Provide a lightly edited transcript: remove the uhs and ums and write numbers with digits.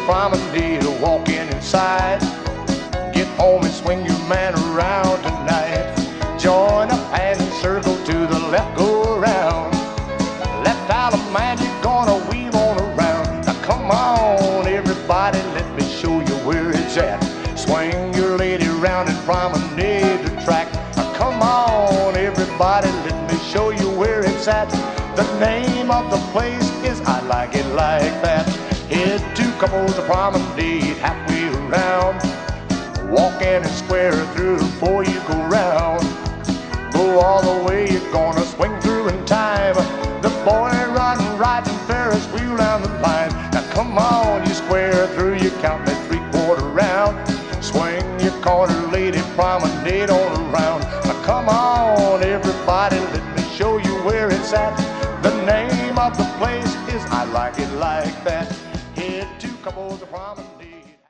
Promenade, walking inside. Get home and swing your man around tonight. Join up and circle to the left, go around. Left Island man, you're gonna weave on around. Now come on, everybody, let me show you where it's at. Swing your lady round and promenade the track. Now come on, everybody, let me show you where it's at. The name of the place is I Like It Like That. Head to Couples Promenade, halfway around. Walk in and square through before you go round. Go all the way, you're gonna swing through in time. The boy run right and Ferris wheel down the line. Now come on, you square through, you count that 3/4 round. Swing your corner, lady, promenade on around. Now come on, everybody, let me show you where it's at. The name of the place is I Like It Like That. Head to Couples Promenade.